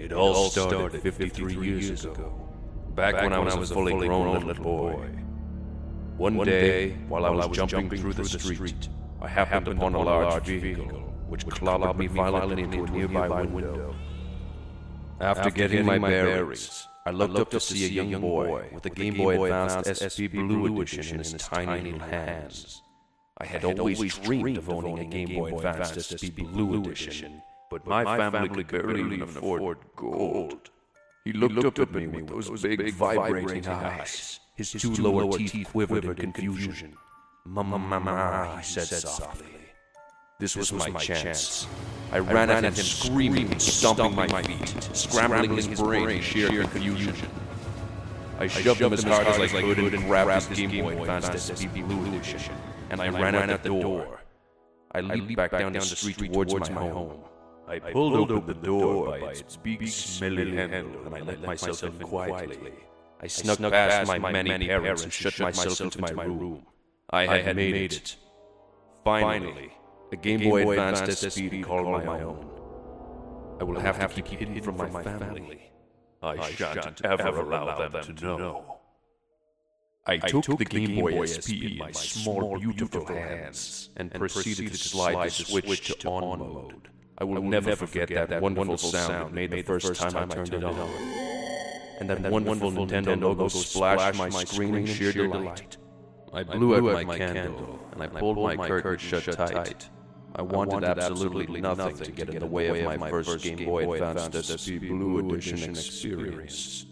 It all started 53 years ago, back when I was a fully grown little boy. One day, while I was jumping through the street, I happened upon a large vehicle, which clobbered me violently into a nearby window. After getting my bearings, I looked up to see a young boy with a Game Boy Advanced SP Blue Edition in his tiny little hands. I had always dreamed of owning a Game Boy Advanced SP Blue Edition, but my family could barely even afford gold. He looked up at me with those big vibrating eyes. His two lower teeth quivered in confusion. "Mama," he said softly. This was my chance. I ran at him screaming, stomping my feet, scrambling his brain in sheer confusion. I shoved him as hard as I could and grabbed his Game Boy Advanced SP Blue Edition, and I ran out the door. I leaped back down the street towards my home. I pulled open the door by its big smelly handle, and I let myself in quietly. I snuck past my many parents and shut myself into my room. I had made it. Finally, a Game Boy Advanced SP called my own. I will have to keep hidden from my family. I shan't ever allow them to know. I took the Game Boy SP in my small, beautiful hands and proceeded to slide the switch to on mode. I will never forget that wonderful sound it made the first time I turned it on. And that wonderful Nintendo logo splashed my screen in sheer delight. I blew out my candle, and I pulled my curtain shut tight. I wanted absolutely nothing to get in the way of my first Game Boy Advanced SP Blue Edition experience.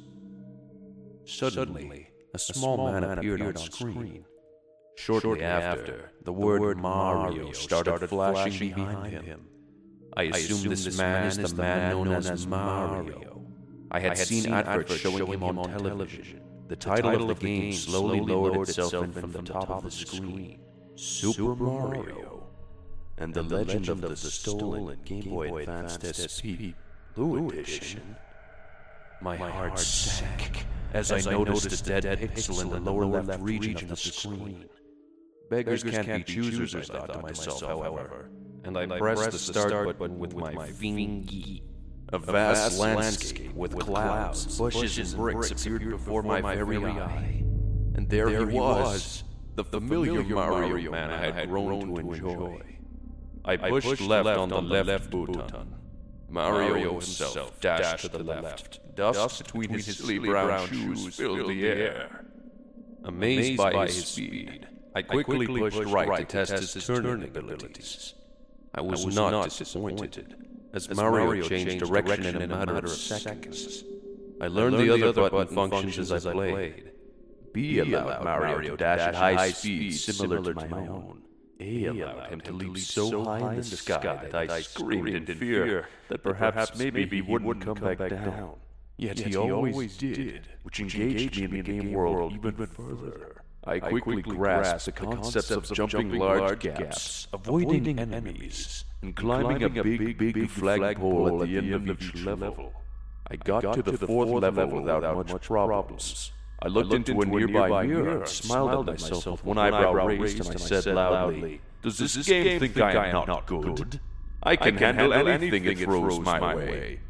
Suddenly, a small man appeared on screen. Shortly after, the word Mario started flashing behind him. I assumed this man is the man known as Mario. I had seen adverts showing him on television. The title of the game slowly lowered itself in from the top of the screen. Super Mario. And the legend of the stolen Game Boy Advanced SP Blue Edition. My heart sank as I noticed a dead pixel in the lower left region of the screen. Beggars can't be choosers, I thought to myself, however, and I pressed the start button with my fingy. A vast landscape with clouds, bushes, and bricks appeared before my very eye. And there he was, the familiar Mario man I had grown to enjoy. I pushed left on the left button. Mario himself dashed to the left. Dust between his silly brown shoes filled the air. Amazed by his speed, I quickly pushed right to test his turning abilities. I was not disappointed, as Mario changed direction in a matter of seconds. I learned the other button functions as I played. B allowed Mario to dash at high speed similar to my own. A allowed him to leap so high in the sky that I screamed in fear that perhaps maybe he wouldn't come back down. Yet he always did, which engaged me in the game world even further. I quickly grasped the concepts of jumping large gaps, avoiding enemies, and climbing a big flagpole at the end of each level. I got to the fourth level without much problems. I looked into a nearby mirror and smiled at myself with one eyebrow raised, and I said loudly, "Does this game think I am not good? I can handle anything it throws my way."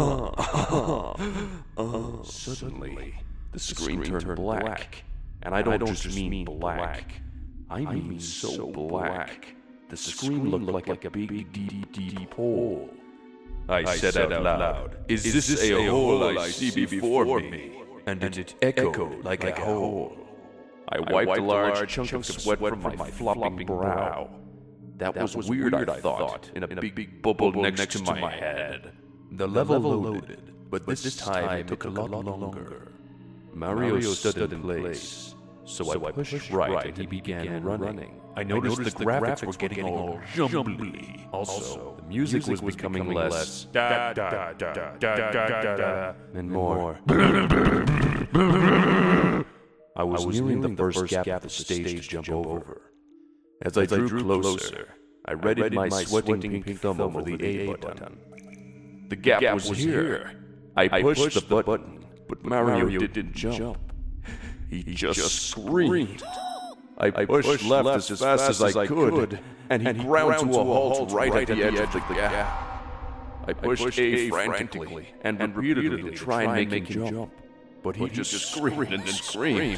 Suddenly, the screen turned black. And I don't just mean black. I mean so black. The screen looked like a big deep hole. I said out loud, "Is this a hole I see before me?" And it echoed like a hole. I wiped a large chunk of sweat from my flopping brow. That was weird, I thought, in a big bubble next to my head. The level loaded, but this time it took a lot longer. Mario stood in place, so I pushed right and he began running. I noticed the graphics were getting all jumbly. Also, the music was becoming less and more. I was nearing the first gap of the stage to jump over. As I drew closer, I readied my sweating pink thumb over the A button. The gap was here. I pushed the button, but Mario didn't jump. He just screamed. I pushed left as fast as I could, and he ground to a halt right at the edge of the gap. I pushed A frantically and repeatedly to try and make him jump, but he just screamed and screamed.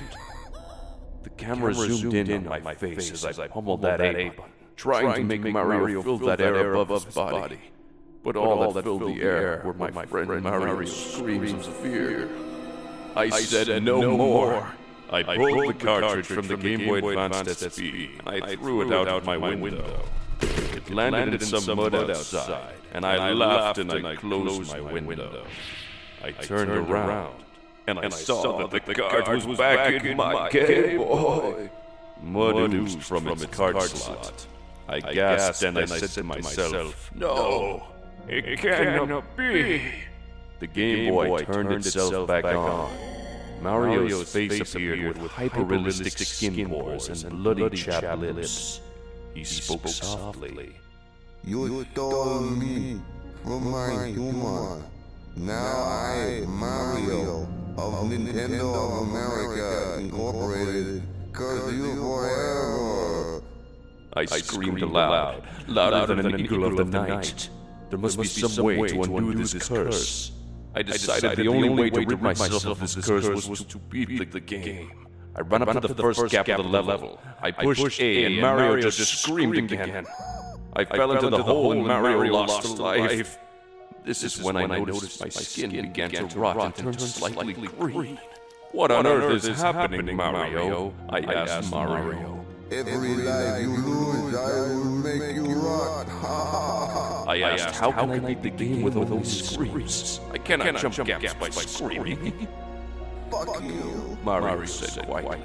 The camera zoomed in on my face as I pummeled that A button, trying to make Mario feel that air above his body. But all that filled the air were my friend Mario's screams of fear. I said no more. I pulled the cartridge from the Game Boy Advance SP, and I threw it out my window. It landed in some mud outside, and I laughed and I closed my window. I turned around, and I saw that the card was back in my Game Boy. Mud oozed from its card slot. I gasped and I said to myself, "No, it cannot be." The Game Boy turned itself back on. Mario's face appeared with hyper-realistic skin pores and bloody chapped lips. He spoke softly. You stole me from my humor. Now I, Mario, of Nintendo of America Incorporated, curse you forever. I screamed aloud, louder than an eagle of the night. There must be some way to undo this curse. I decided the only way to rid myself of this curse was to beat the game. I ran up to the first gap of the level. I pushed A and Mario just screamed again. I fell into the hole and Mario lost a life. This is when I noticed my skin began to rot and turn slightly green. What on earth is happening, Mario? I asked Mario. Every life you lose, I will make you rot. I asked, how can I beat the game with only screams? I cannot jump gaps by screaming. Fuck you, Mario said quietly.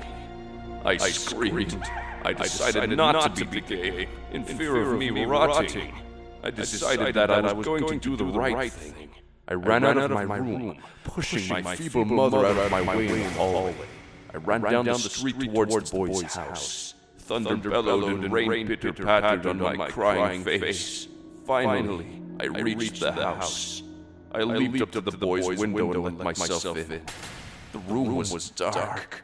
I screamed. I decided not to beat the game, in fear of me rotting. I decided that I was going to do the right thing. I ran out of my room, pushing my feeble mother out of my way in the hallway. I ran down the street towards the boy's house. Thunder bellowed and rain pitter-pattered on my crying face. Finally, I reached the house. I leaped up to the boy's window and let myself in. The room was dark.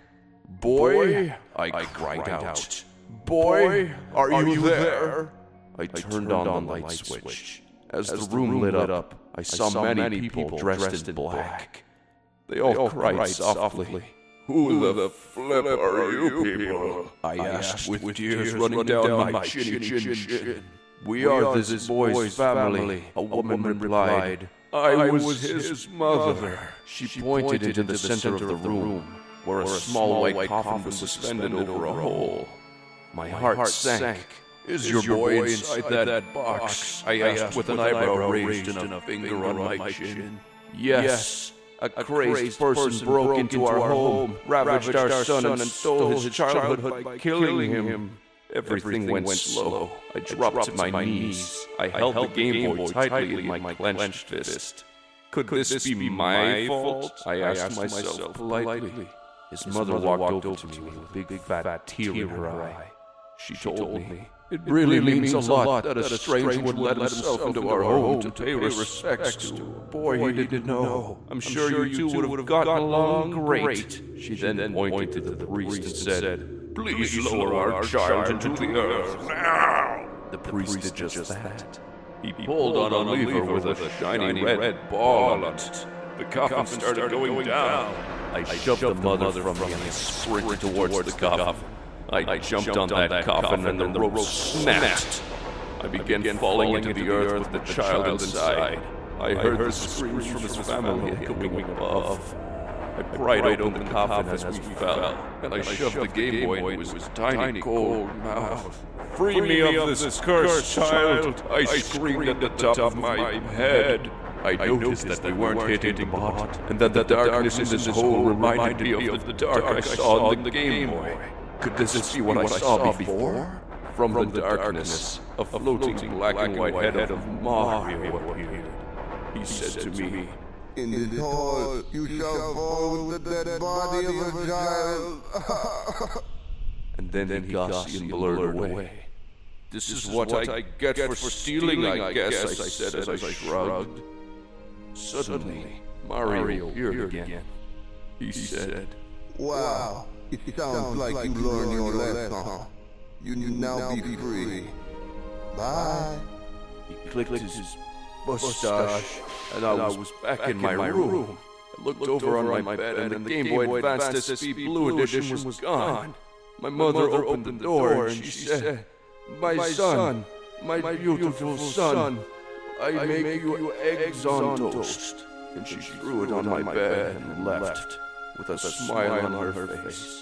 "Boy," I cried out. "Boy, are you there?" I turned on the light switch. As the room lit up, I saw many people dressed in black. They all cried softly. "Who the flip are you people?" I asked with tears running down my chin. "We are this boy's family," a woman replied. "I was his mother." She pointed into the center of the room, where a small white coffin was suspended over a hole. My heart sank. "Is your boy inside that box?" I asked with an eyebrow raised and a finger on my chin. "Yes. A crazed person broke into our home, ravaged our son, and stole his childhood by killing him." Everything went slow. I dropped to my knees. I held the Game Boy tightly in my clenched fist. Could this be my fault? I asked myself politely. His mother walked over to me with a big fat tear in her eye. She told me, "It really means a lot that a stranger would let himself into our home to pay respects to a boy he didn't know. I'm sure you two would have gotten along great." She then pointed to the priest and said, "Please lower our child into the earth now." The priest did just that. He pulled on a lever with a shiny red ball on it. The coffin started going down. I shoved the mother from me and I sprinted towards the coffin. I jumped on that coffin and the rope snapped. I began falling into the earth with the child inside. I heard the screams from his family echoing above. I pried open the coffin as we fell, and I shoved the Game Boy into his tiny, cold mouth. "Free me of this cursed child!" I screamed at the top of my head. I noticed that we weren't hitting the bot, and that the darkness in this hole reminded me of the dark I saw in the Game Boy. Could this be what I saw before? From the darkness, a floating black and white head of Mario appeared. He said to me, "In this hole, you shall fall with the dead body of a child." And then he gossy and blurred away. "This is what I get for stealing, I guess," I said as I shrugged. Suddenly, Mario appeared again. He said, "Wow, it sounds like you learned your lesson. You can now be free. Bye." He clicked his mustache, and I was back in my room. I looked over on my bed, and the Game Boy Advance SP Blue Edition was gone. My mother opened the door, and she said, "My son, my beautiful son, I make you eggs on toast." And she threw it on my bed and left, with a smile on her face.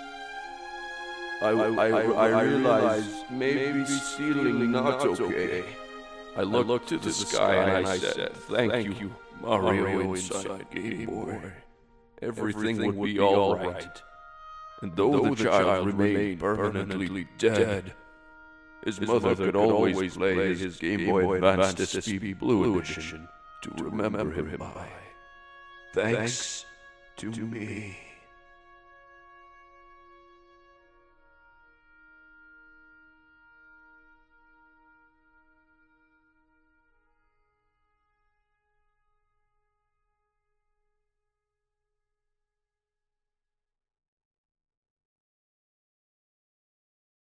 I realized maybe stealing not okay. I looked to the sky and I said, "Thank you, Mario inside Game Boy. Everything would be all right." And though the child remained permanently dead, his mother could always play his Game Boy Advance SP Blue Edition to remember him by. Thanks to me.